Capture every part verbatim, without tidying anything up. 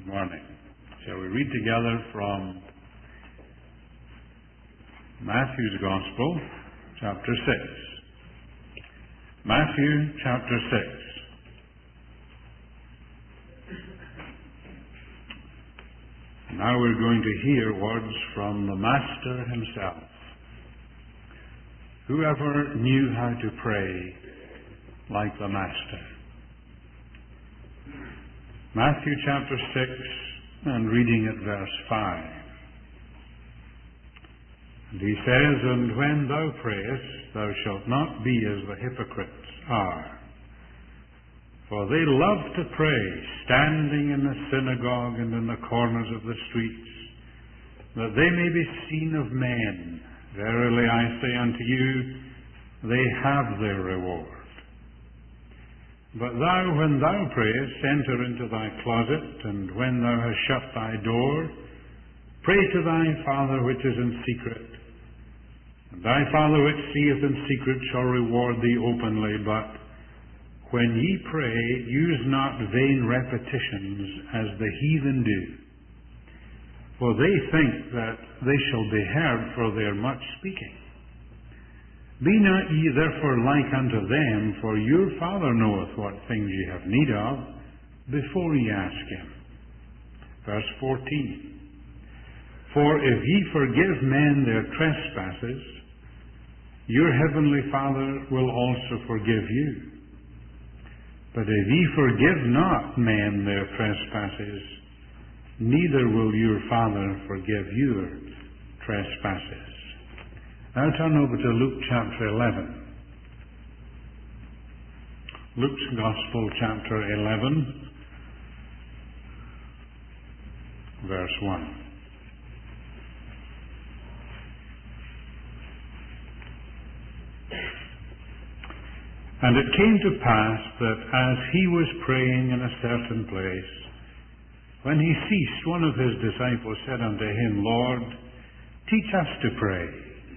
Good morning. Shall we read together from Matthew's Gospel, chapter six. Matthew, chapter six. Now we're going to hear words from the Master himself. Whoever knew how to pray like the Master. Matthew chapter six, and reading at verse five. And he says, And when thou prayest, thou shalt not be as the hypocrites are. For they love to pray, standing in the synagogue and in the corners of the streets, that they may be seen of men. Verily I say unto you, they have their reward. But thou, when thou prayest, enter into thy closet, and when thou hast shut thy door, pray to thy Father which is in secret. And thy Father which seeth in secret shall reward thee openly. But when ye pray, use not vain repetitions as the heathen do. For they think that they shall be heard for their much speaking. Be not ye therefore like unto them, for your Father knoweth what things ye have need of, before ye ask him. Verse fourteen. For if ye forgive men their trespasses, your heavenly Father will also forgive you. But if ye forgive not men their trespasses, neither will your Father forgive your trespasses. Now turn over to Luke chapter eleven. Luke's Gospel chapter eleven, verse one. And it came to pass that as he was praying in a certain place, when he ceased, one of his disciples said unto him, Lord, teach us to pray,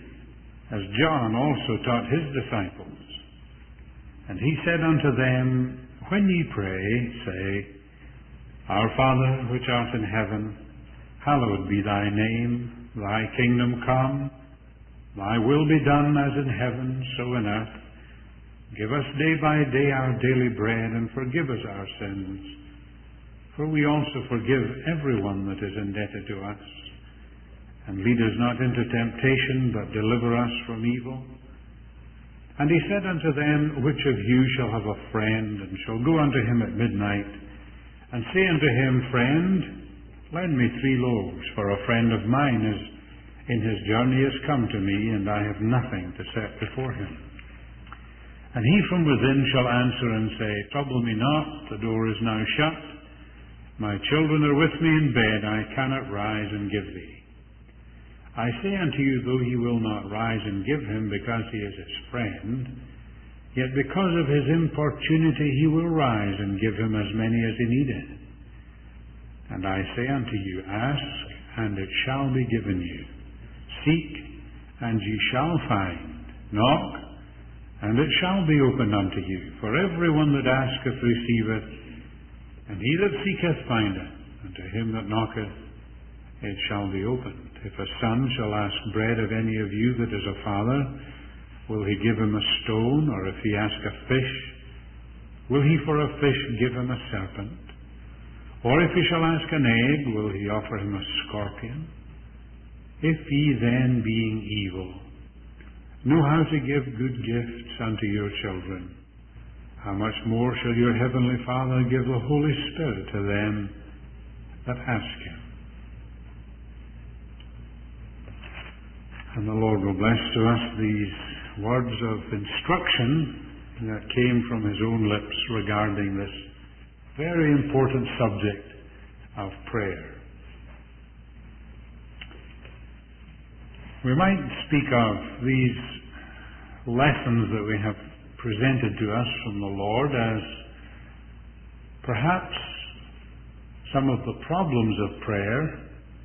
as John also taught his disciples. And he said unto them, When ye pray, say, Our Father which art in heaven, hallowed be thy name, thy kingdom come, thy will be done as in heaven, so in earth. Give us day by day our daily bread, and forgive us our sins, for we also forgive everyone that is indebted to us. And lead us not into temptation, but deliver us from evil. And he said unto them, Which of you shall have a friend, and shall go unto him at midnight, and say unto him, Friend, lend me three loaves, for a friend of mine is in his journey is come to me, and I have nothing to set before him. And he from within shall answer and say, Trouble me not, the door is now shut. My children are with me in bed, I cannot rise and give thee. I say unto you, though he will not rise and give him because he is his friend, yet because of his importunity he will rise and give him as many as he needeth. And I say unto you, Ask, and it shall be given you. Seek, and ye shall find. Knock, and it shall be opened unto you. For every one that asketh receiveth, and he that seeketh findeth, and to him that knocketh it shall be opened. If a son shall ask bread of any of you that is a father, will he give him a stone? Or if he ask a fish, will he for a fish give him a serpent? Or if he shall ask an egg, will he offer him a scorpion? If ye then, being evil, know how to give good gifts unto your children, how much more shall your heavenly Father give the Holy Spirit to them that ask him? And the Lord will bless to us these words of instruction that came from his own lips regarding this very important subject of prayer. We might speak of these lessons that we have presented to us from the Lord as perhaps some of the problems of prayer.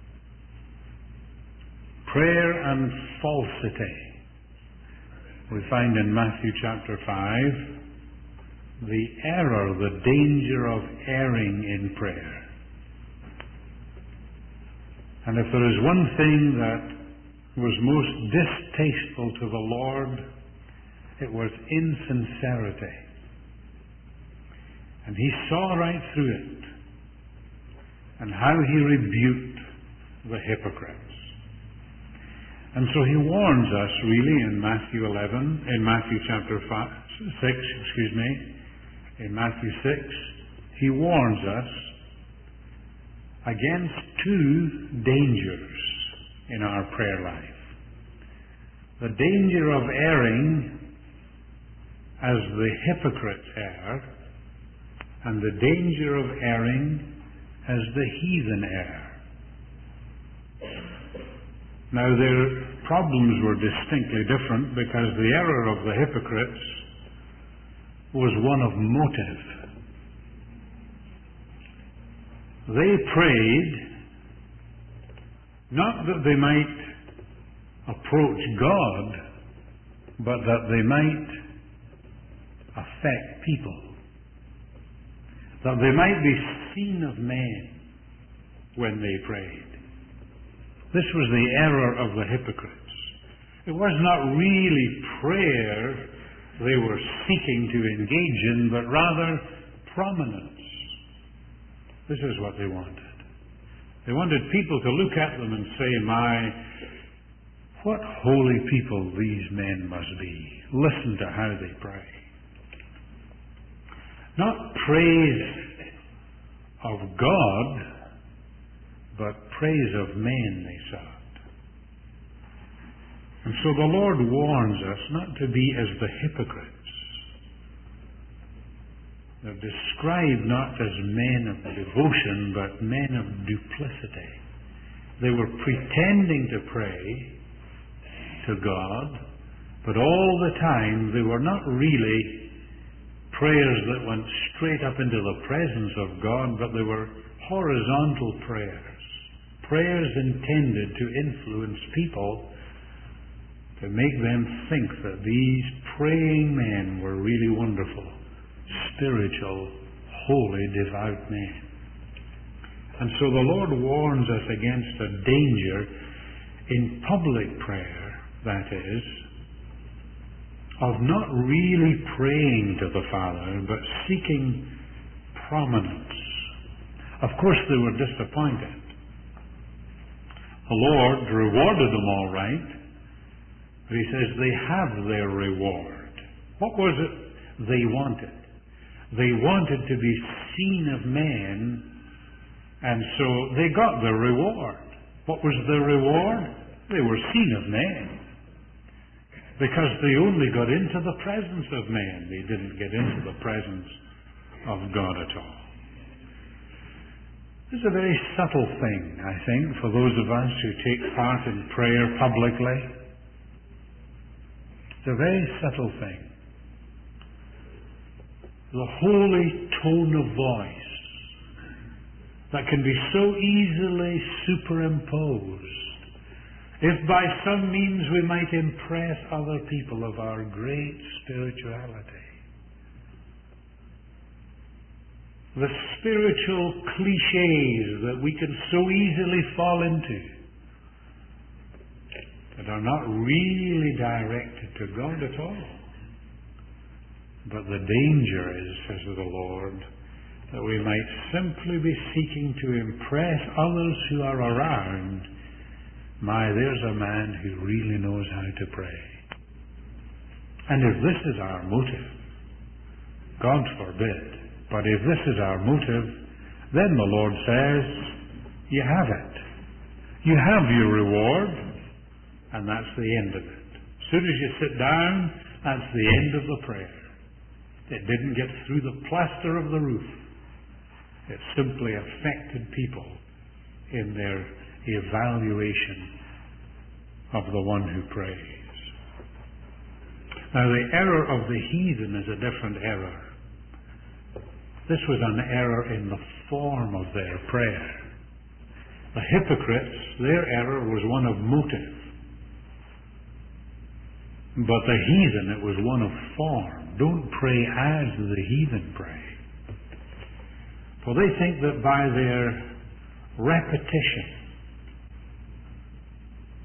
Prayer and falsity. We find in Matthew chapter five the error, the danger of erring in prayer. And if there is one thing that was most distasteful to the Lord, it was insincerity. And He saw right through it, and how He rebuked the hypocrites. And so He warns us really in Matthew eleven, in Matthew chapter five, six, excuse me, in Matthew six, He warns us against two dangers in our prayer life. The danger of erring as the hypocrites err, and the danger of erring as the heathen err. Now, their problems were distinctly different because the error of the hypocrites was one of motive. They prayed not that they might approach God, but that they might affect people, that they might be seen of men when they prayed. This was the error of the hypocrites. It was not really prayer they were seeking to engage in, but rather prominence. This is what they wanted. They wanted people to look at them and say, "My, what holy people these men must be. Listen to how they pray." Not praise of God, but praise of men they sought. And so the Lord warns us not to be as the hypocrites. They're described not as men of devotion, but men of duplicity. They were pretending to pray to God, but all the time they were not really prayers that went straight up into the presence of God, but they were horizontal prayers. Prayers intended to influence people, to make them think that these praying men were really wonderful, spiritual, holy, devout men. And so the Lord warns us against a danger in public prayer, that is, of not really praying to the Father, but seeking prominence. Of course, they were disappointed. The Lord rewarded them all right, but He says they have their reward. What was it they wanted? They wanted to be seen of men, and so they got their reward. What was their reward? They were seen of men. Because they only got into the presence of men. They didn't get into the presence of God at all. This is a very subtle thing, I think, for those of us who take part in prayer publicly. It's a very subtle thing. The holy tone of voice that can be so easily superimposed. If by some means we might impress other people of our great spirituality. The spiritual cliches that we can so easily fall into that are not really directed to God at all. But the danger is, says the Lord, that we might simply be seeking to impress others who are around. My, there's a man who really knows how to pray. And if this is our motive, God forbid, but if this is our motive, then the Lord says, you have it. You have your reward, and that's the end of it. As soon as you sit down, that's the end of the prayer. It didn't get through the plaster of the roof. It simply affected people in their evaluation of the one who prays. Now, the error of the heathen is a different error. This was an error in the form of their prayer. The hypocrites, their error was one of motive. But the heathen, it was one of form. Don't pray as the heathen pray. For they think that by their repetition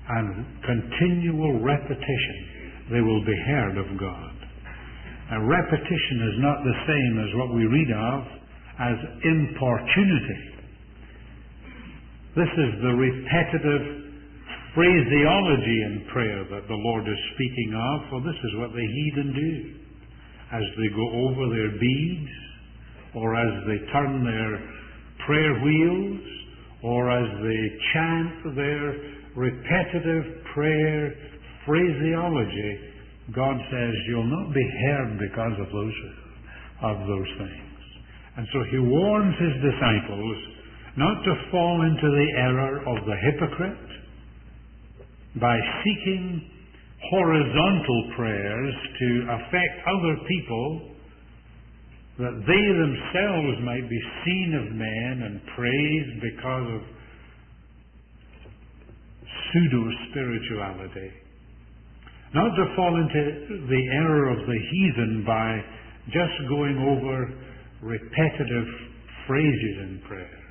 and continual repetition, they will be heard of God. Now, repetition is not the same as what we read of as importunity. This is the repetitive phraseology in prayer that the Lord is speaking of, for this is what the heathen do as they go over their beads, or as they turn their prayer wheels, or as they chant their repetitive prayer phraseology. God says you'll not be heard because of those of those things. And so he warns his disciples not to fall into the error of the hypocrite by seeking horizontal prayers to affect other people, that they themselves might be seen of men and praised because of pseudo-spirituality. Not to fall into the error of the heathen by just going over repetitive phrases in prayer.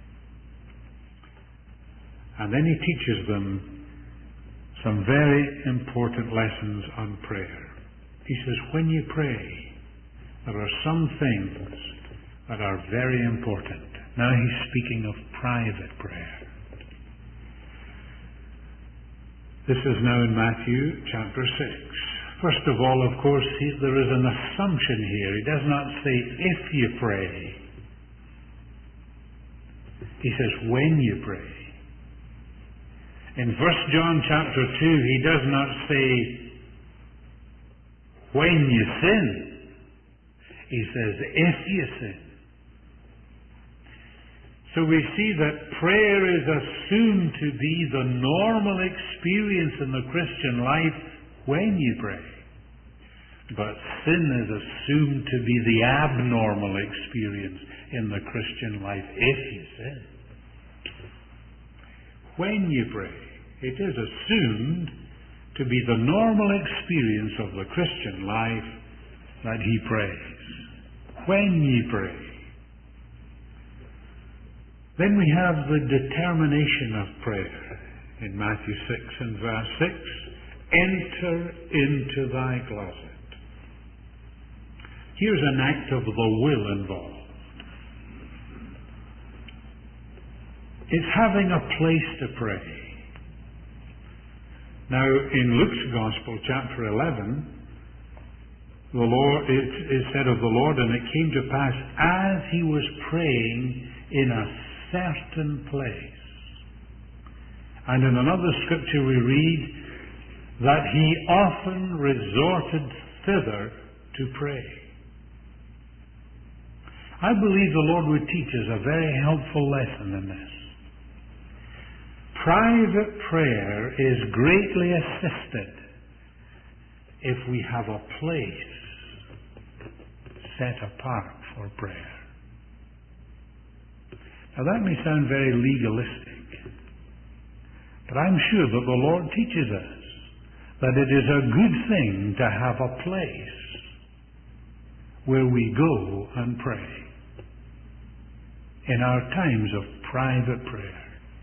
And then he teaches them some very important lessons on prayer. He says, when you pray, there are some things that are very important. Now he's speaking of private prayer. This is now in Matthew chapter six. First of all, of course, he, there is an assumption here. He does not say, if you pray. He says, when you pray. In First John chapter two, he does not say, when you sin. He says, if you sin. So we see that prayer is assumed to be the normal experience in the Christian life when you pray. But sin is assumed to be the abnormal experience in the Christian life if you sin. When you pray, it is assumed to be the normal experience of the Christian life that he prays. When ye pray. Then we have the determination of prayer in Matthew six and verse six. Enter into thy closet. Here's an act of the will involved. It's having a place to pray. Now, in Luke's Gospel, chapter eleven, the Lord, it is said of the Lord, and it came to pass as he was praying in a certain place. And in another scripture we read that he often resorted thither to pray. I believe the Lord would teach us a very helpful lesson in this. Private prayer is greatly assisted if we have a place set apart for prayer. Now that may sound very legalistic, but I'm sure that the Lord teaches us that it is a good thing to have a place where we go and pray in our times of private prayer.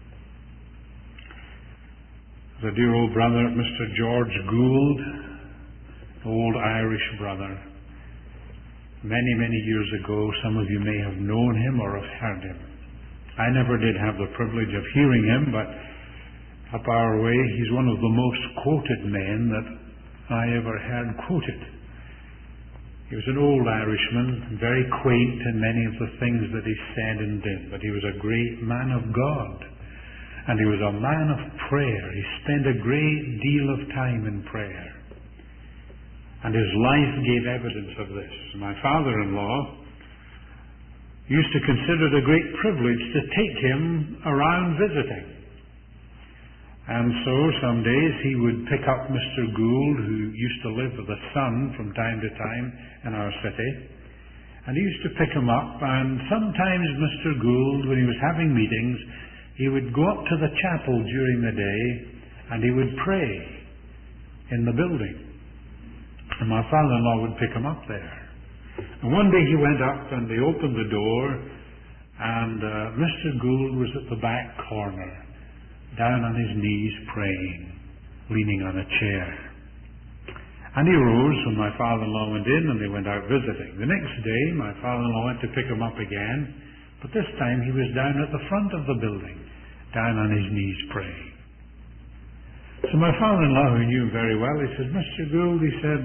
The dear old brother, Mister George Gould, old Irish brother, many, many years ago, some of you may have known him or have heard him. I never did have the privilege of hearing him, but up our way, he's one of the most quoted men that I ever heard quoted. He was an old Irishman, very quaint in many of the things that he said and did, but he was a great man of God. And he was a man of prayer. He spent a great deal of time in prayer. And his life gave evidence of this. My father-in-law used to consider it a great privilege to take him around visiting. And so some days he would pick up Mister Gould, who used to live with a son from time to time in our city. And he used to pick him up, and sometimes Mister Gould, when he was having meetings, he would go up to the chapel during the day and he would pray in the building. And my father-in-law would pick him up there. And one day he went up and they opened the door, and uh, Mister Gould was at the back corner, down on his knees praying, leaning on a chair. And he rose when my father-in-law went in and they went out visiting. The next day, my father-in-law went to pick him up again, but this time he was down at the front of the building, down on his knees praying. So my father-in-law, who knew him very well, he said, Mister Gould, he said,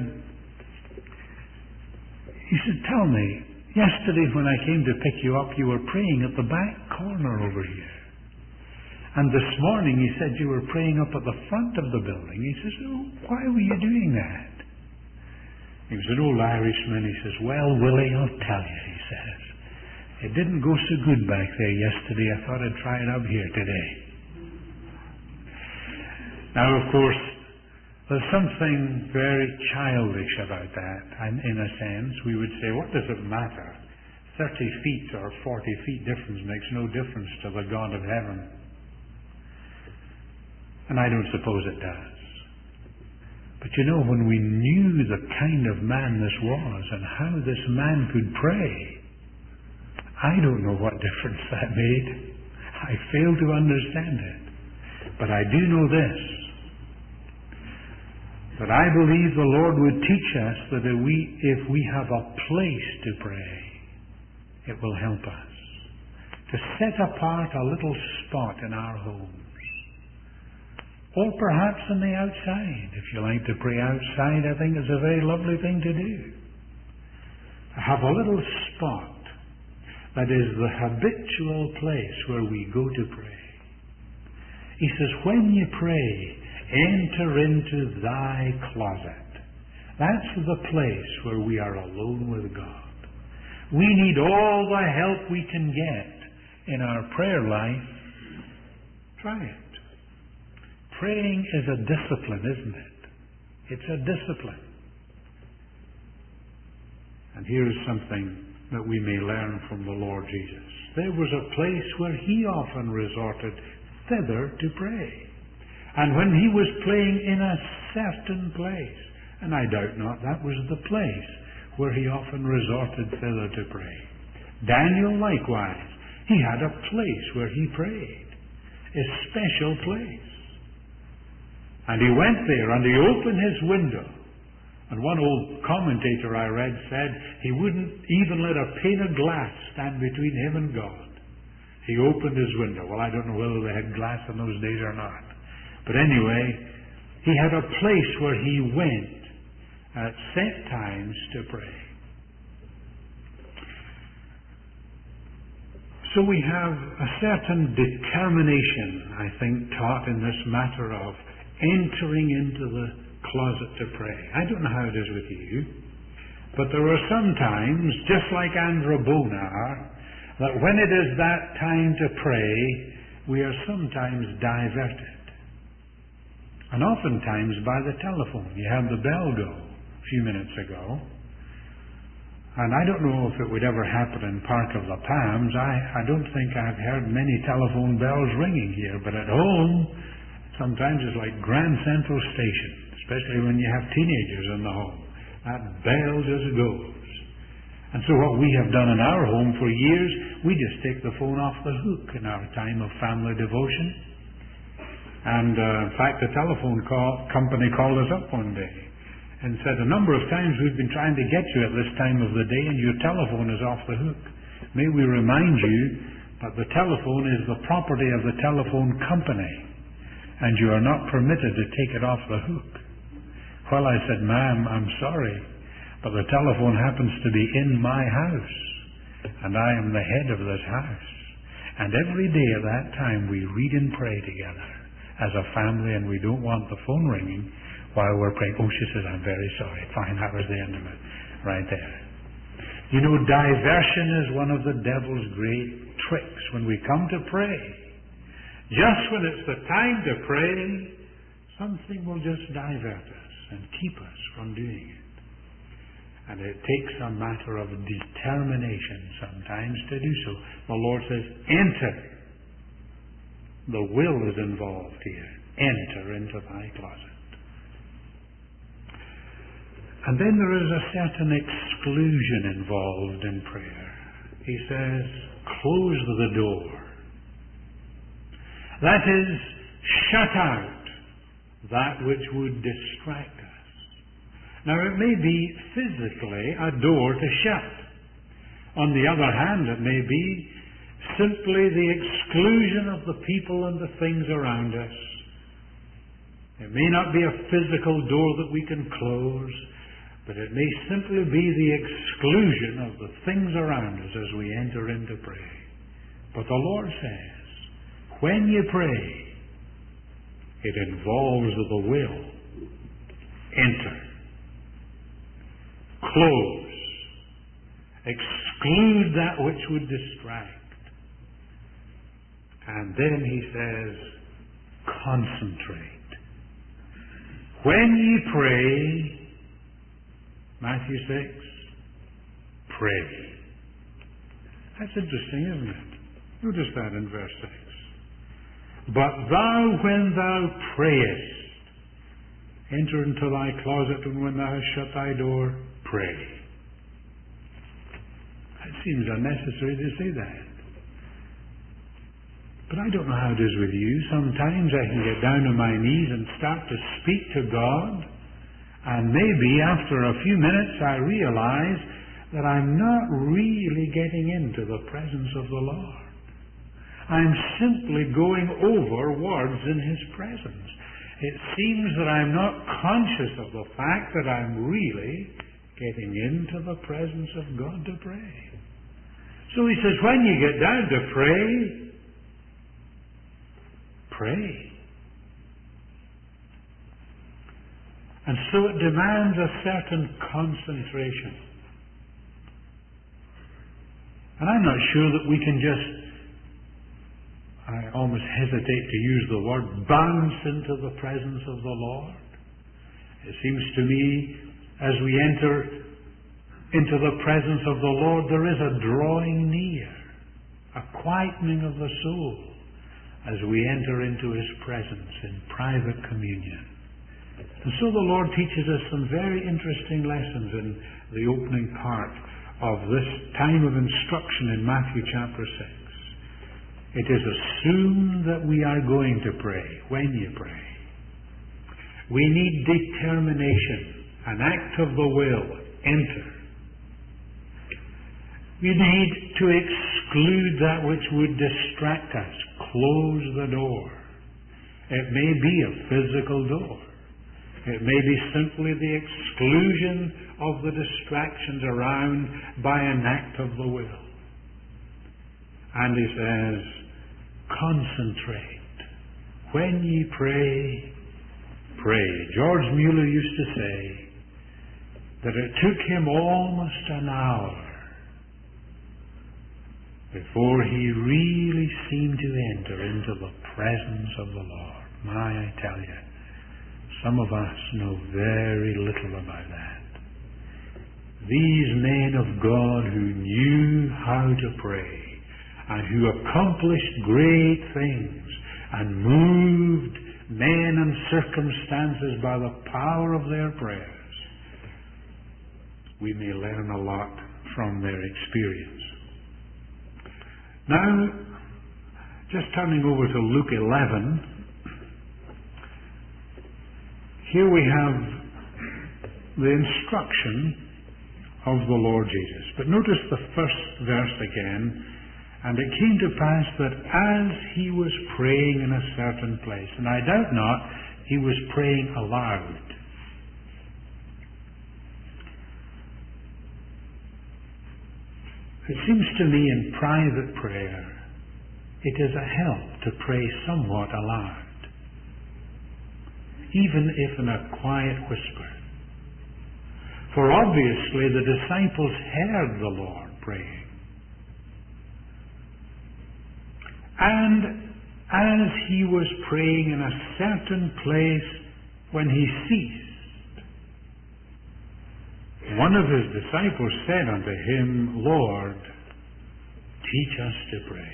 he said, tell me, yesterday when I came to pick you up, you were praying at the back corner over here. And this morning he said you were praying up at the front of the building. He says, oh, why were you doing that? He was an old Irishman. He says, well, Willie, I'll tell you, he says. It didn't go so good back there yesterday. I thought I'd try it up here today. Now, of course, there's something very childish about that. And in a sense, we would say, what does it matter? Thirty feet or forty feet difference makes no difference to the God of heaven. And I don't suppose it does. But you know, when we knew the kind of man this was and how this man could pray, I don't know what difference that made. I fail to understand it. But I do know this, that I believe the Lord would teach us that if we, if we have a place to pray, it will help us to set apart a little spot in our homes. Or perhaps on the outside. If you like to pray outside, I think it's a very lovely thing to do. Have a little spot that is the habitual place where we go to pray. He says, when you pray, enter into thy closet. That's the place where we are alone with God. We need all the help we can get in our prayer life. Try it. Praying is a discipline, isn't it? It's a discipline. And here is something that we may learn from the Lord Jesus. There was a place where he often resorted thither to pray. And when he was praying in a certain place, and I doubt not that was the place where he often resorted thither to pray. Daniel likewise, he had a place where he prayed, a special place. And he went there and he opened his window. And one old commentator I read said he wouldn't even let a pane of glass stand between him and God. He opened his window. Well, I don't know whether they had glass in those days or not. But anyway, he had a place where he went at set times to pray. So we have a certain determination, I think, taught in this matter of entering into the closet to pray. I don't know how it is with you, but there are some times, just like Androbona, that when it is that time to pray, we are sometimes diverted. And oftentimes by the telephone. You had the bell go a few minutes ago. And I don't know if it would ever happen in Park of the Palms. I, I don't think I've heard many telephone bells ringing here, but at home, sometimes it's like Grand Central Station, especially when you have teenagers in the home. That bell just goes. And so what we have done in our home for years, we just take the phone off the hook in our time of family devotion. And uh, in fact, the telephone call, company called us up one day and said, a number of times we've been trying to get you at this time of the day and your telephone is off the hook. May we remind you that the telephone is the property of the telephone company, and you are not permitted to take it off the hook. Well, I said, ma'am, I'm sorry, but the telephone happens to be in my house, and I am the head of this house. And every day at that time we read and pray together as a family, and we don't want the phone ringing while we're praying. Oh, she says, I'm very sorry. Fine, that was the end of it. Right there. You know, diversion is one of the devil's great tricks when we come to pray. Just when it's the time to pray, something will just divert us and keep us from doing it. And it takes a matter of determination sometimes to do so. The Lord says, enter. The will is involved here. Enter into thy closet. And then there is a certain exclusion involved in prayer. He says, close the door. That is, shut out that which would distract us. Now, it may be physically a door to shut. On the other hand, it may be simply the exclusion of the people and the things around us. It may not be a physical door that we can close, but it may simply be the exclusion of the things around us as we enter into prayer. But the Lord says, when you pray, it involves the will. Enter. Close. Exclude that which would distract. And then he says, concentrate. When ye pray, Matthew six, pray. That's interesting, isn't it? Notice that in verse six. But thou, when thou prayest, enter into thy closet, and when thou hast shut thy door, pray. It seems unnecessary to say that. But I don't know how it is with you. Sometimes I can get down on my knees and start to speak to God, and maybe after a few minutes I realize that I'm not really getting into the presence of the Lord. I'm simply going over words in His presence. It seems that I'm not conscious of the fact that I'm really getting into the presence of God to pray. So he says, when you get down to pray, pray. And so it demands a certain concentration. And I'm not sure that we can just, I almost hesitate to use the word, bounce into the presence of the Lord. It seems to me, as we enter into the presence of the Lord, there is a drawing near, a quietening of the soul, as we enter into His presence in private communion. And so the Lord teaches us some very interesting lessons in the opening part of this time of instruction in Matthew chapter six. It is assumed that we are going to pray when you pray. We need determination, an act of the will, enter. We need to exclude that which would distract us, close the door. It may be a physical door. It may be simply the exclusion of the distractions around by an act of the will. And he says, concentrate. When ye pray, pray. George Mueller used to say that it took him almost an hour before he really seemed to enter into the presence of the Lord. My, I tell you, some of us know very little about that. These men of God who knew how to pray and who accomplished great things and moved men and circumstances by the power of their prayers, we may learn a lot from their experience. Now, just turning over to Luke eleven, here we have the instruction of the Lord Jesus. But notice the first verse again. And it came to pass that as he was praying in a certain place, and I doubt not he was praying aloud. It seems to me in private prayer, it is a help to pray somewhat aloud, even if in a quiet whisper. For obviously the disciples heard the Lord praying. And as he was praying in a certain place when he ceased, one of his disciples said unto him, Lord, teach us to pray,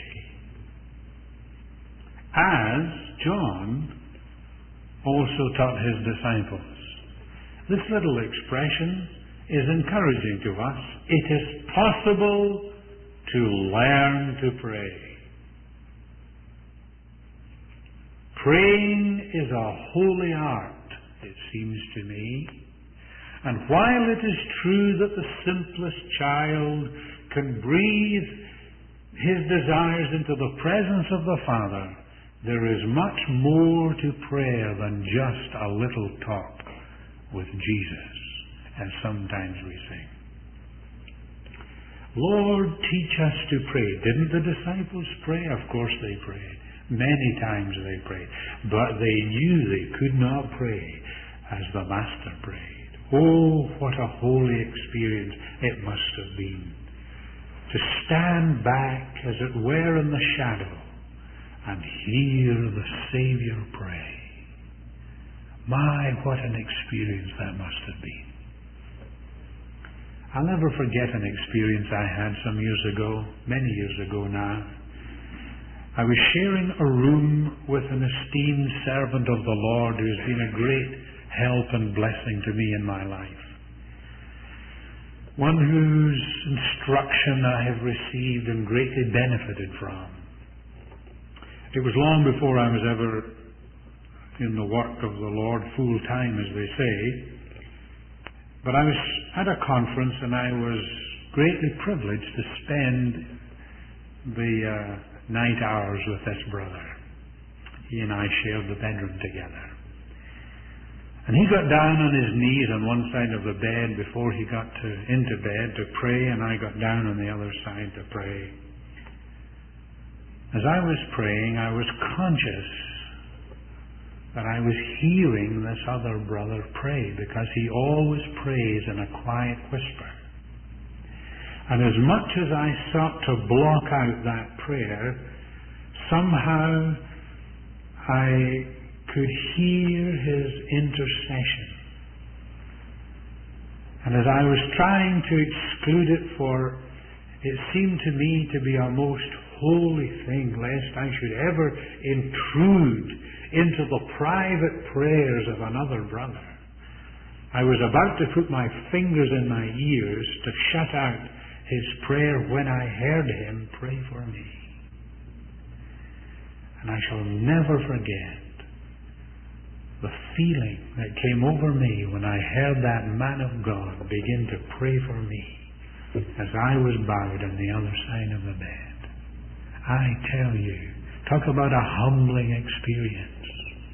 as John also taught his disciples. This little expression is encouraging to us. It is possible to learn to pray. Praying is a holy art, it seems to me. And while it is true that the simplest child can breathe his desires into the presence of the Father, there is much more to prayer than just a little talk with Jesus, as sometimes we sing. Lord, teach us to pray. Didn't the disciples pray? Of course they prayed. Many times they prayed. But they knew they could not pray as the Master prayed. Oh, what a holy experience it must have been to stand back, as it were, in the shadow and hear the Savior pray. My, what an experience that must have been. I'll never forget an experience I had some years ago, many years ago now. I was sharing a room with an esteemed servant of the Lord who has been a great help and blessing to me in my life. One whose instruction I have received and greatly benefited from. It was long before I was ever in the work of the Lord full time, as they say. But I was at a conference and I was greatly privileged to spend the uh, night hours with this brother. He and I shared the bedroom together. And he got down on his knees on one side of the bed before he got to, into bed to pray, and I got down on the other side to pray. As I was praying, I was conscious that I was hearing this other brother pray, because he always prays in a quiet whisper. And as much as I sought to block out that prayer, somehow I could hear his intercession. And as I was trying to exclude it, for it seemed to me to be a most holy thing, lest I should ever intrude into the private prayers of another brother, I was about to put my fingers in my ears to shut out his prayer when I heard him pray for me. And I shall never forget the feeling that came over me when I heard that man of God begin to pray for me as I was bowed on the other side of the bed. I tell you, talk about a humbling experience.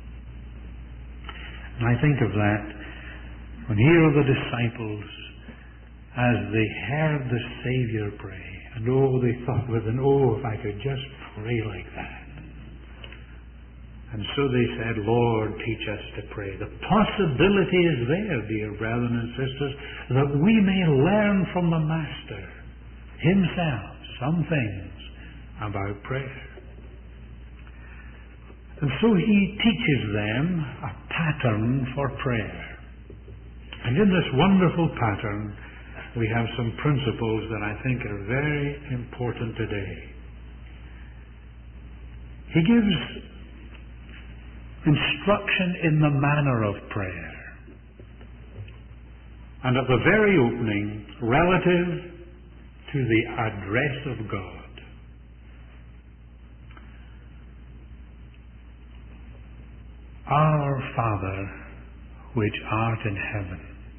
And I think of that when here are the disciples as they heard the Savior pray. And oh, they thought with an oh, if I could just pray like that. And so they said, Lord, teach us to pray. The possibility is there, dear brethren and sisters, that we may learn from the Master himself some things about prayer. And so he teaches them a pattern for prayer. And in this wonderful pattern, we have some principles that I think are very important today. He gives instruction in the manner of prayer. And at the very opening, relative to the address of God. Our Father, which art in heaven.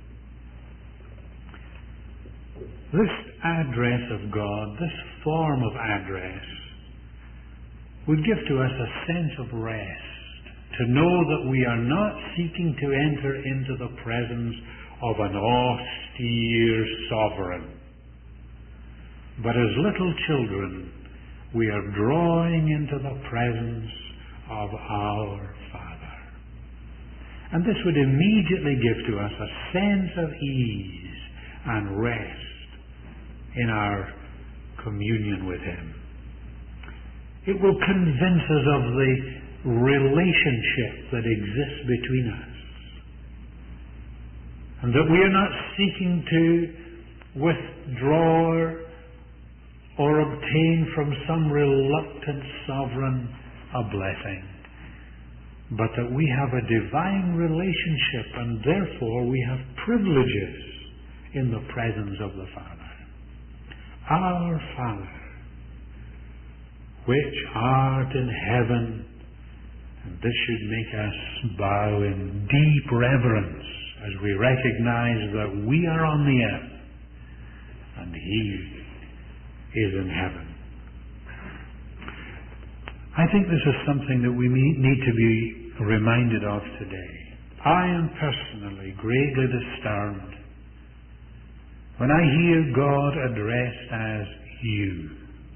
This address of God, this form of address, would give to us a sense of rest. To know that we are not seeking to enter into the presence of an austere sovereign, but as little children, we are drawing into the presence of our Father. And this would immediately give to us a sense of ease and rest in our communion with Him. It will convince us of the relationship that exists between us, and that we are not seeking to withdraw or obtain from some reluctant sovereign a blessing, but that we have a divine relationship, and therefore we have privileges in the presence of the Father. Our Father, which art in heaven, And this should make us bow in deep reverence as we recognize that we are on the earth and He is in heaven. I think this is something that we need to be reminded of today. I am personally greatly disturbed when I hear God addressed as you.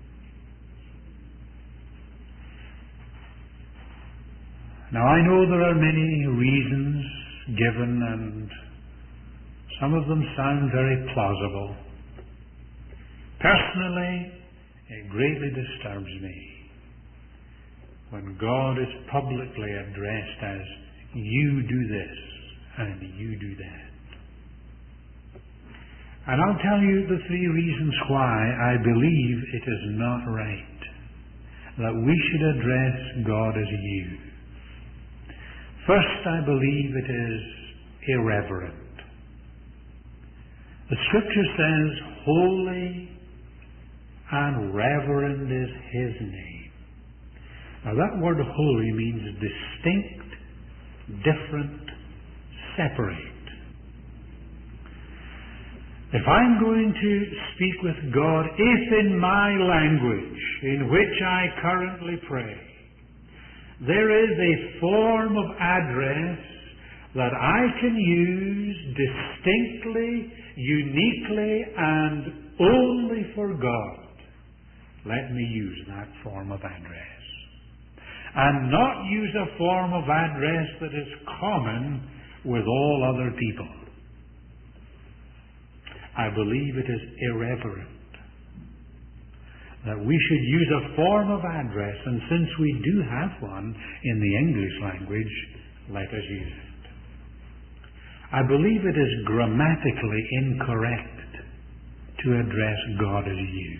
Now I know there are many reasons given, and some of them sound very plausible. Personally, it greatly disturbs me when God is publicly addressed as you do this and you do that. And I'll tell you the three reasons why I believe it is not right that we should address God as you. First, I believe it is irreverent. The Scripture says, holy and reverend is His name. Now that word holy means distinct, different, separate. If I'm going to speak with God, if in my language in which I currently pray, there is a form of address that I can use distinctly, uniquely, and only for God, let me use that form of address. And not use a form of address that is common with all other people. I believe it is irreverent that we should use a form of address, and since we do have one in the English language, let us use it. I believe it is grammatically incorrect to address God as you.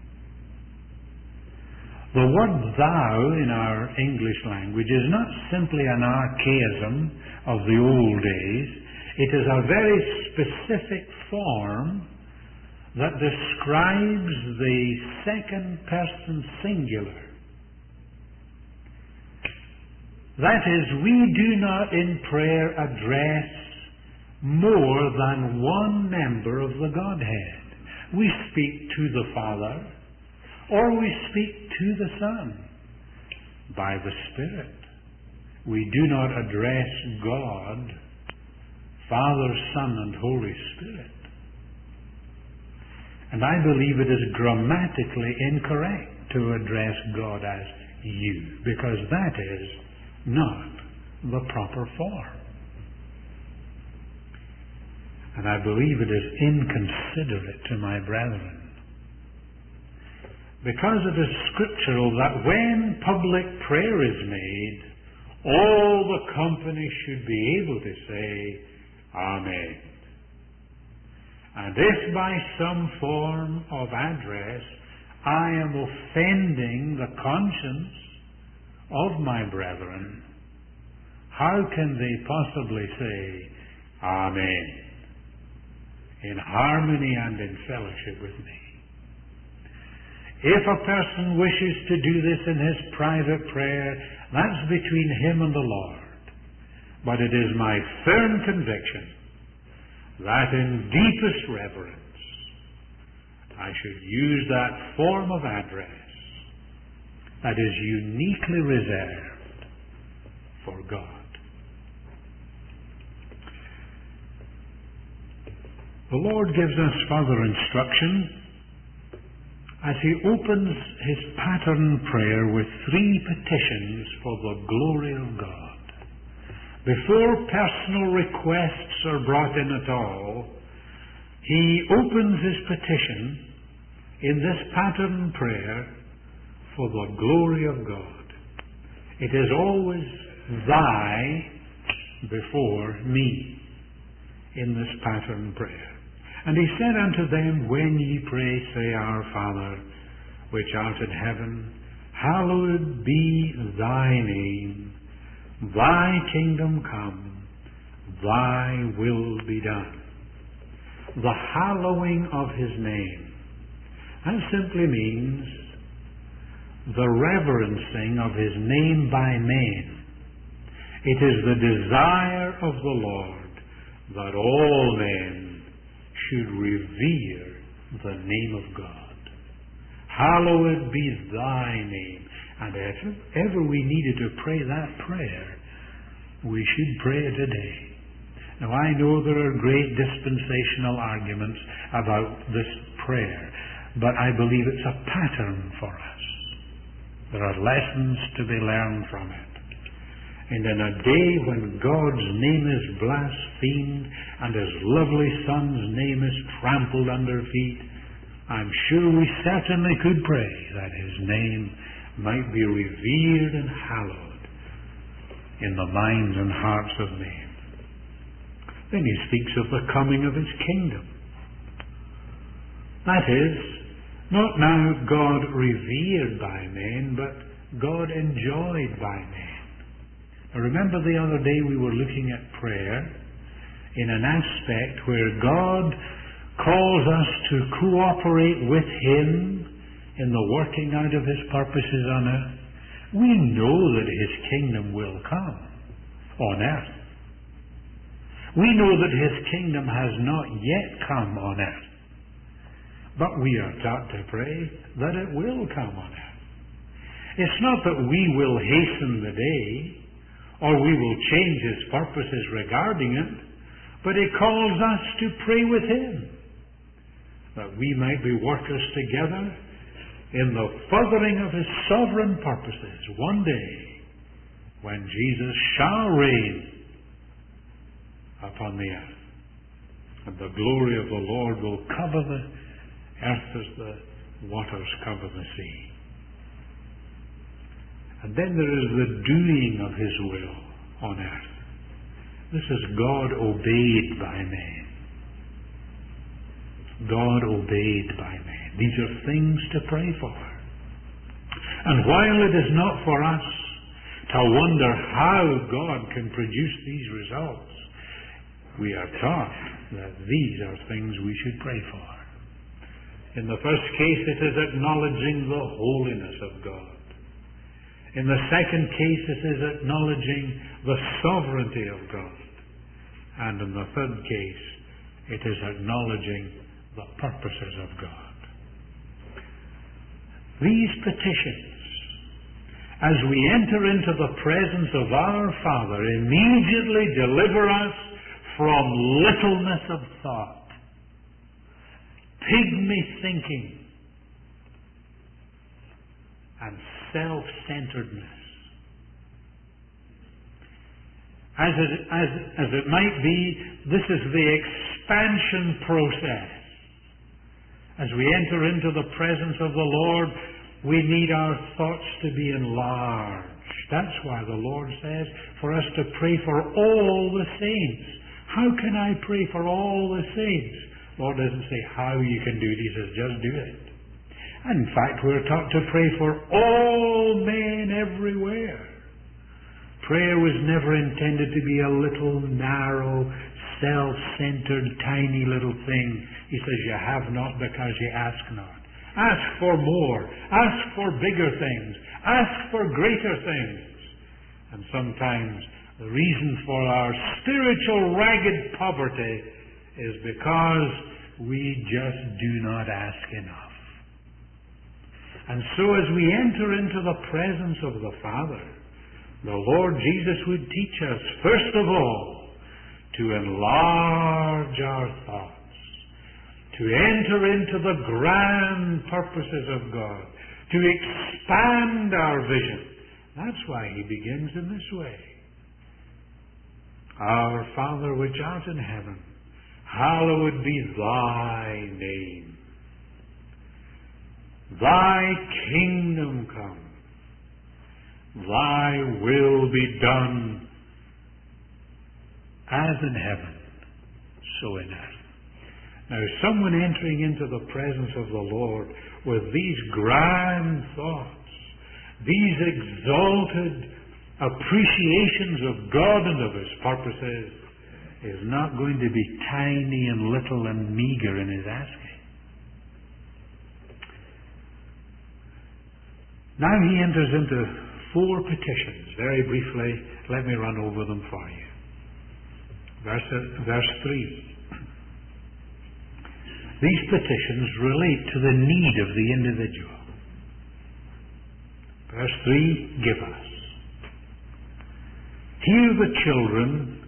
The word thou in our English language is not simply an archaism of the old days. It is a very specific form that describes the second person singular. That is, we do not in prayer address more than one member of the Godhead. We speak to the Father, or we speak to the Son by the Spirit. We do not address God, Father, Son, and Holy Spirit. And I believe it is grammatically incorrect to address God as you, because that is not the proper form. And I believe it is inconsiderate to my brethren, because it is scriptural that when public prayer is made, all the company should be able to say, Amen. And if by some form of address I am offending the conscience of my brethren, how can they possibly say, Amen, in harmony and in fellowship with me? If a person wishes to do this in his private prayer, that's between him and the Lord. But it is my firm conviction that in deepest reverence I should use that form of address that is uniquely reserved for God. The Lord gives us further instruction as He opens His pattern prayer with three petitions for the glory of God. Before personal requests are brought in at all, He opens His petition in this pattern prayer for the glory of God. It is always Thy before me in this pattern prayer. And He said unto them, When ye pray, say, Our Father, which art in heaven, hallowed be Thy name. Thy kingdom come, Thy will be done. The hallowing of His name. That simply means the reverencing of His name by men. It is the desire of the Lord that all men should revere the name of God. Hallowed be thy name. And if ever we needed to pray that prayer, we should pray it today. Now I know there are great dispensational arguments about this prayer, but I believe it's a pattern for us. There are lessons to be learned from it. And in a day when God's name is blasphemed and His lovely Son's name is trampled under feet, I'm sure we certainly could pray that His name might be revered and hallowed in the minds and hearts of men. Then he speaks of the coming of His kingdom. That is, not now God revered by men, but God enjoyed by men. Now remember the other day we were looking at prayer in an aspect where God calls us to cooperate with Him in the working out of His purposes on earth. We know that His kingdom will come on earth. We know that His kingdom has not yet come on earth. But we are taught to pray that it will come on earth. It's not that we will hasten the day, or we will change His purposes regarding it, but He calls us to pray with Him, that we might be workers together in the furthering of His sovereign purposes one day, when Jesus shall reign upon the earth, and the glory of the Lord will cover the earth as the waters cover the sea. And then there is the doing of His will on earth. This is God obeyed by men. God obeyed by men. These are things to pray for. And while it is not for us to wonder how God can produce these results, we are taught that these are things we should pray for. In the first case, it is acknowledging the holiness of God. In the second case, it is acknowledging the sovereignty of God. And in the third case, it is acknowledging the purposes of God. These petitions, as we enter into the presence of our Father, immediately deliver us from littleness of thought, pygmy thinking, and self-centeredness. As it, as, as it might be, this is the expansion process. As we enter into the presence of the Lord, we need our thoughts to be enlarged. That's why the Lord says for us to pray for all the saints. How can I pray for all the saints? The Lord doesn't say how you can do it. He says just do it. And in fact, we're taught to pray for all men everywhere. Prayer was never intended to be a little narrow, self-centered, tiny little thing. He says you have not because you ask not. Ask for more. Ask for bigger things. Ask for greater things. And sometimes the reason for our spiritual ragged poverty is because we just do not ask enough. And so as we enter into the presence of the Father, the Lord Jesus would teach us, first of all, to enlarge our thoughts, to enter into the grand purposes of God, to expand our vision. That's why He begins in this way. Our Father which art in heaven, hallowed be thy name. Thy kingdom come. Thy will be done as in heaven, so in earth. Now, someone entering into the presence of the Lord with these grand thoughts, these exalted appreciations of God and of His purposes, is not going to be tiny and little and meager in his asking. Now he enters into four petitions. Very briefly, let me run over them for you. Verse, uh, verse three. These petitions relate to the need of the individual. Verse three, give us. Here the children,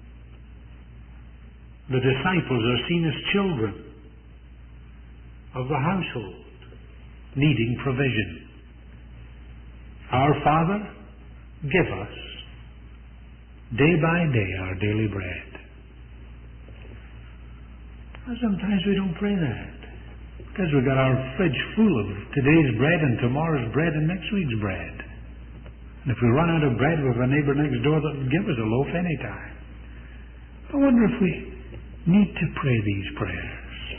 the disciples, are seen as children of the household, needing provision. Our Father, give us day by day our daily bread. Well, sometimes we don't pray that because we've got our fridge full of today's bread and tomorrow's bread and next week's bread. And if we run out of bread, we have a neighbor next door that will give us a loaf anytime. I wonder if we need to pray these prayers.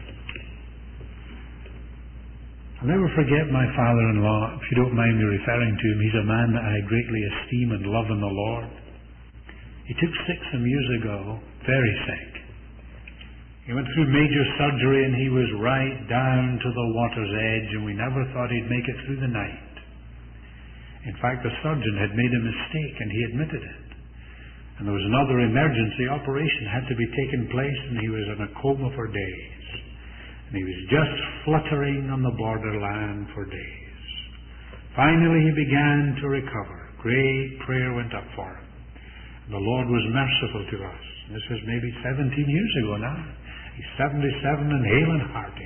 I'll never forget my father-in-law, if you don't mind me referring to him. He's a man that I greatly esteem and love in the Lord. He took sick some years ago, very sick. He went through major surgery and he was right down to the water's edge, and we never thought he'd make it through the night. In fact, the surgeon had made a mistake and he admitted it. And there was another emergency operation had to be taken place, and he was in a coma for days. And he was just fluttering on the borderland for days. Finally, he began to recover. Great prayer went up for him. The Lord was merciful to us. This was maybe seventeen years ago now. He's seventy-seven and hale and hearty.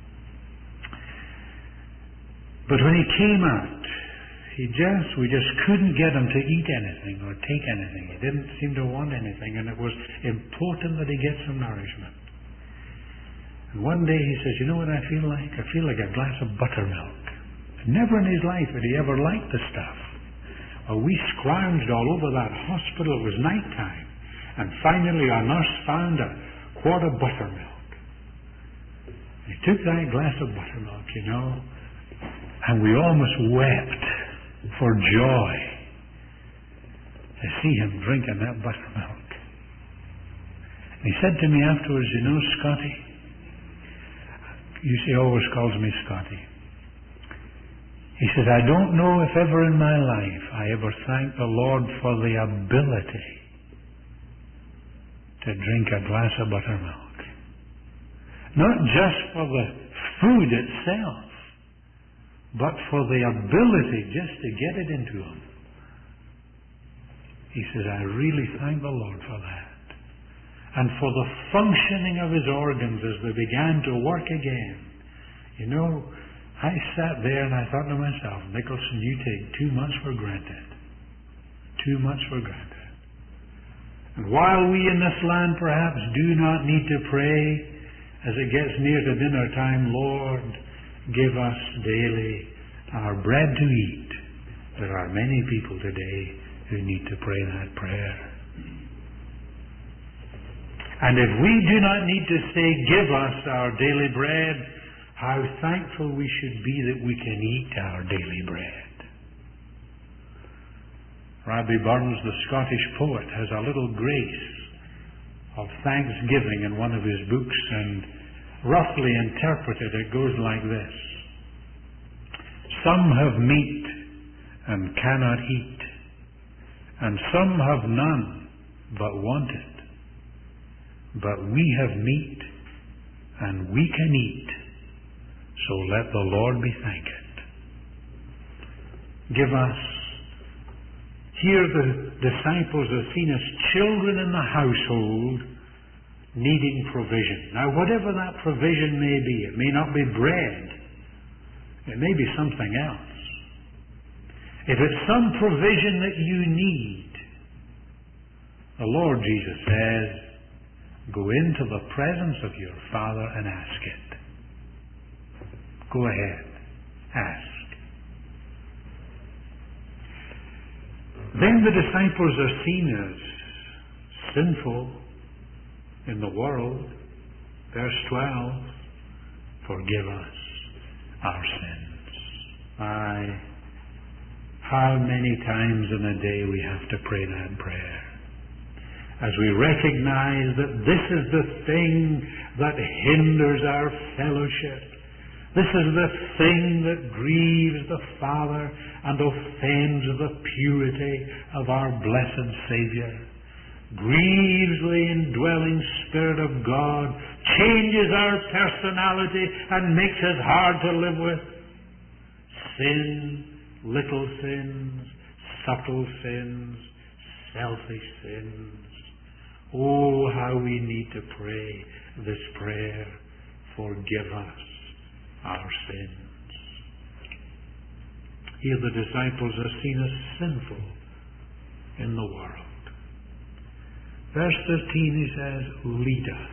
But when he came out, he just, we just couldn't get him to eat anything or take anything. He didn't seem to want anything, and it was important that he get some nourishment. And one day he says, you know what I feel like? I feel like a glass of buttermilk. Never in his life had he ever liked the stuff. Well, we scrounged all over that hospital. It was night time. And finally our nurse found a quart of buttermilk. He took that glass of buttermilk, you know, and we almost wept for joy to see him drinking that buttermilk. And he said to me afterwards, you know, Scotty, you see, he always calls me Scotty. He says, I don't know if ever in my life I ever thanked the Lord for the ability to drink a glass of buttermilk. Not just for the food itself, but for the ability just to get it into him. He says, I really thank the Lord for that. And for the functioning of his organs as they began to work again. You know, I sat there and I thought to myself, Nicholson, you take too much for granted. Too much for granted. And while we in this land perhaps do not need to pray as it gets near to dinner time, Lord, give us daily our bread to eat. There are many people today who need to pray that prayer. And if we do not need to say, give us our daily bread, how thankful we should be that we can eat our daily bread. Rabbi Burns, the Scottish poet, has a little grace of thanksgiving in one of his books, and roughly interpreted it goes like this. Some have meat and cannot eat, and some have none but want it. But we have meat, and we can eat, so let the Lord be thanked. Give us. Here the disciples are seen as children in the household needing provision. Now, whatever that provision may be, it may not be bread. It may be something else. If it's some provision that you need, the Lord Jesus says, go into the presence of your Father and ask it. Go ahead. Ask. Then the disciples are seen as sinful in the world. Verse twelve, forgive us our sins. Aye, how many times in a day we have to pray that prayer. As we recognize that this is the thing that hinders our fellowship This is the thing that grieves the Father and offends the purity of our blessed Saviour. Grieves the indwelling Spirit of God, changes our personality and makes us hard to live with. Sin, little sins, subtle sins, selfish sins. Oh, how we need to pray this prayer. Forgive us our sins. Here the disciples are seen as sinful in the world. Verse thirteen, he says, lead us.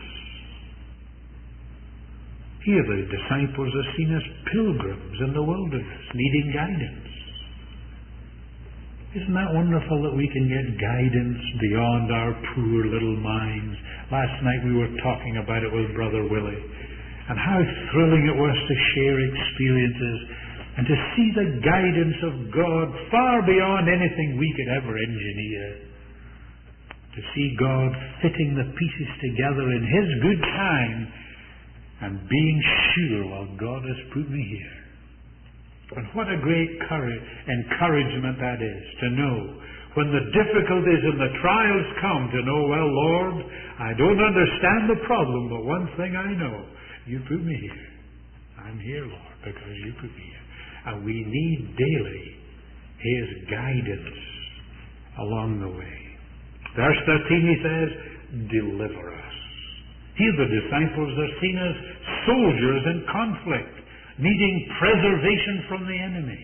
Here the disciples are seen as pilgrims in the wilderness, needing guidance. Isn't that wonderful that we can get guidance beyond our poor little minds? Last night we were talking about it with Brother Willie, and how thrilling it was to share experiences and to see the guidance of God far beyond anything we could ever engineer. To see God fitting the pieces together in His good time and being sure, well, God has put me here. And what a great courage, encouragement that is, to know when the difficulties and the trials come, to know, well, Lord, I don't understand the problem, but one thing I know, you put me here. I'm here, Lord, because you put me here. And we need daily His guidance along the way. Verse thirteen, he says, deliver us. Here the disciples are seen as soldiers in conflict, needing preservation from the enemy.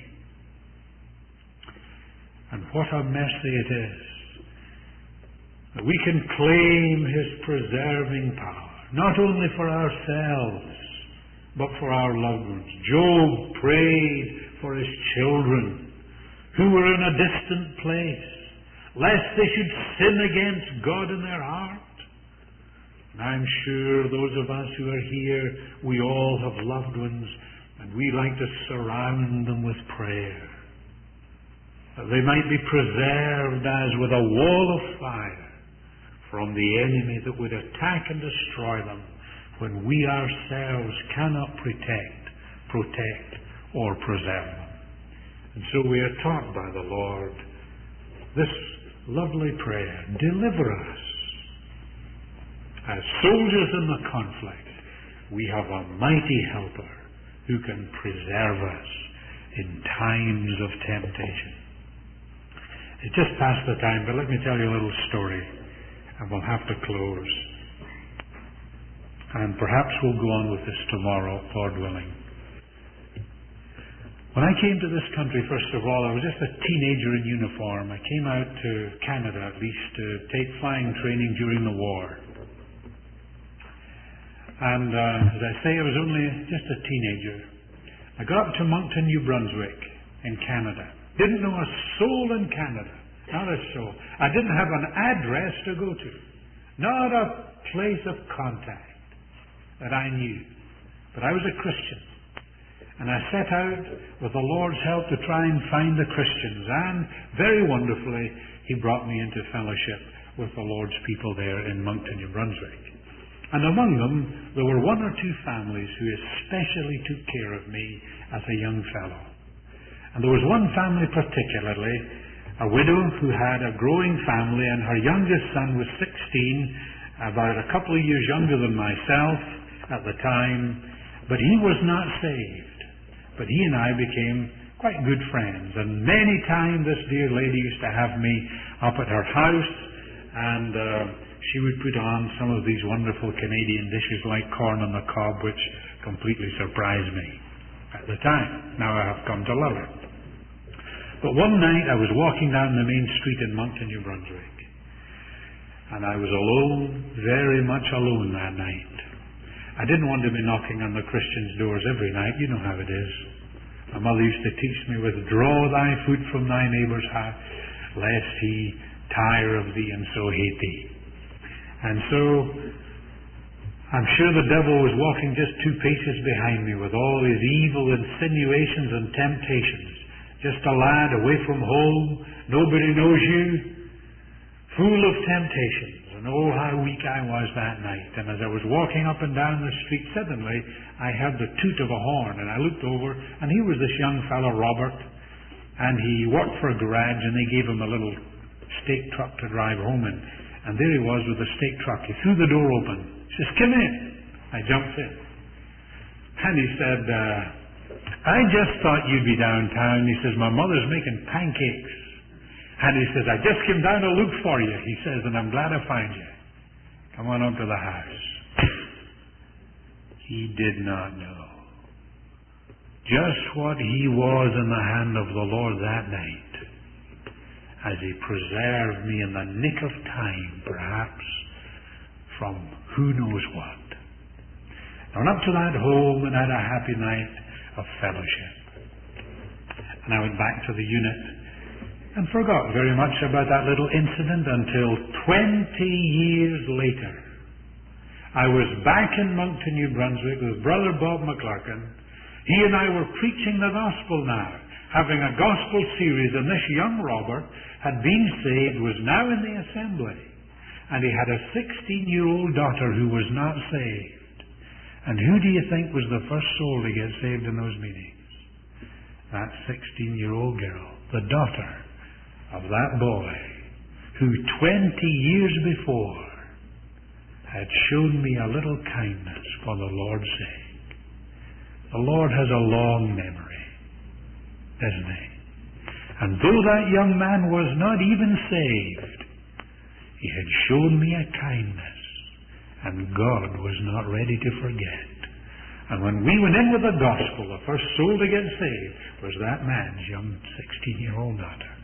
And what a mercy it is that we can claim His preserving power, not only for ourselves, but for our loved ones. Job prayed for his children who were in a distant place, lest they should sin against God in their heart. And I'm sure those of us who are here, we all have loved ones, and we like to surround them with prayer, that they might be preserved as with a wall of fire from the enemy that would attack and destroy them when we ourselves cannot protect, protect or preserve them. And so we are taught by the Lord this lovely prayer, deliver us. As soldiers in the conflict, we have a mighty helper who can preserve us in times of temptation. It's just past the time, but let me tell you a little story, and we'll have to close. And perhaps we'll go on with this tomorrow, Lord willing. When I came to this country, first of all, I was just a teenager in uniform. I came out to Canada, at least, to take flying training during the war. And uh, as I say, I was only just a teenager. I got up to Moncton, New Brunswick, in Canada. Didn't know a soul in Canada. Not a soul. I didn't have an address to go to. Not a place of contact that I knew. But I was a Christian. And I set out with the Lord's help to try and find the Christians. And very wonderfully, He brought me into fellowship with the Lord's people there in Moncton, New Brunswick. And among them, there were one or two families who especially took care of me as a young fellow. And there was one family particularly, a widow who had a growing family, and her youngest son was sixteen, about a couple of years younger than myself at the time, but he was not saved. But he and I became quite good friends, and many times this dear lady used to have me up at her house, and uh, she would put on some of these wonderful Canadian dishes like corn on the cob, which completely surprised me at the time. Now I have come to love it. But one night I was walking down the main street in Moncton, New Brunswick, and I was alone, very much alone that night. I didn't want to be knocking on the Christians' doors every night. You know how it is. My mother used to teach me, withdraw thy foot from thy neighbour's house, lest he tire of thee and so hate thee. And so I'm sure the devil was walking just two paces behind me with all his evil insinuations and temptations. Just a lad away from home, nobody knows you, full of temptations and And oh, how weak I was that night. And as I was walking up and down the street, suddenly I heard the toot of a horn, and I looked over, and here was this young fellow, Robert, and he worked for a garage, and they gave him a little stake truck to drive home in. And there he was with the stake truck. He threw the door open. He says, "Come in." I jumped in. And he said, uh, "I just thought you'd be downtown." He says, "My mother's making pancakes." And he says, "I just came down to look for you." He says, "And I'm glad I found you. Come on up to the house." He did not know just what he was in the hand of the Lord that night, as he preserved me in the nick of time, perhaps, from who knows what. I went up to that home and had a happy night of fellowship. And I went back to the unit and forgot very much about that little incident until twenty years later. I was back in Moncton, New Brunswick with Brother Bob McClarkin. He and I were preaching the gospel now, having a gospel series, and this young Robert had been saved, was now in the assembly, and he had a sixteen-year-old daughter who was not saved. And who do you think was the first soul to get saved in those meetings? That sixteen-year-old girl, the daughter of that boy who twenty years before had shown me a little kindness for the Lord's sake. The Lord has a long memory, doesn't he? And though that young man was not even saved, he had shown me a kindness, and God was not ready to forget. And when we went in with the gospel, the first soul to get saved was that man's young sixteen-year-old daughter.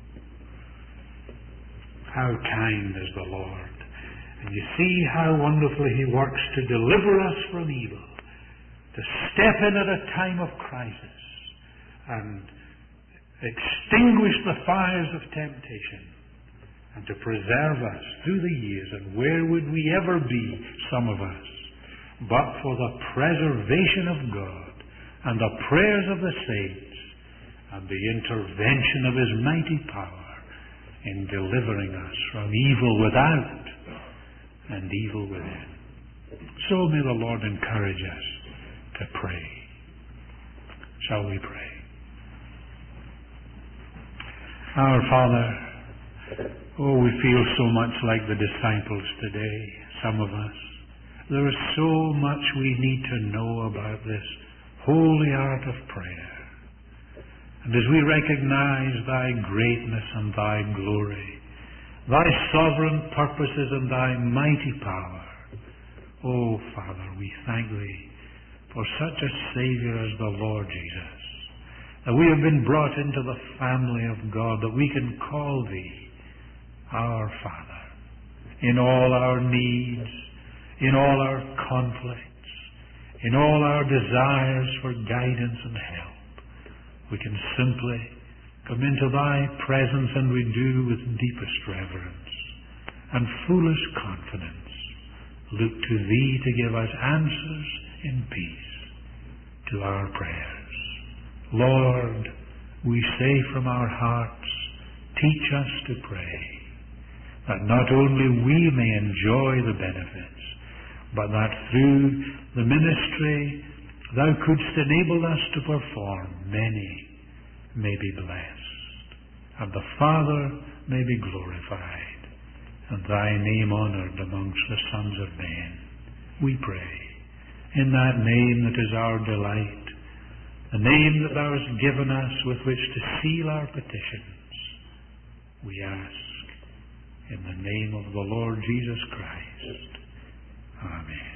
How kind is the Lord. And you see how wonderfully he works to deliver us from evil, to step in at a time of crisis and extinguish the fires of temptation, and to preserve us through the years. And where would we ever be, some of us, but for the preservation of God and the prayers of the saints and the intervention of his mighty power in delivering us from evil without and evil within. So may the Lord encourage us to pray. Shall we pray? Our Father, oh, we feel so much like the disciples today, some of us. There is so much we need to know about this holy art of prayer. And as we recognize thy greatness and thy glory, thy sovereign purposes and thy mighty power, oh, Father, we thank thee for such a Savior as the Lord Jesus, that we have been brought into the family of God, that we can call thee our Father in all our needs, in all our conflicts, in all our desires for guidance and help. We can simply come into thy presence, and we do with deepest reverence and foolish confidence look to thee to give us answers in peace to our prayers. Lord, we say from our hearts, teach us to pray, that not only we may enjoy the benefits, but that through the ministry thou couldst enable us to perform, many may be blessed, and the Father may be glorified, and thy name honoured amongst the sons of men. We pray in that name that is our delight, the name that thou hast given us with which to seal our petitions. We ask in the name of the Lord Jesus Christ.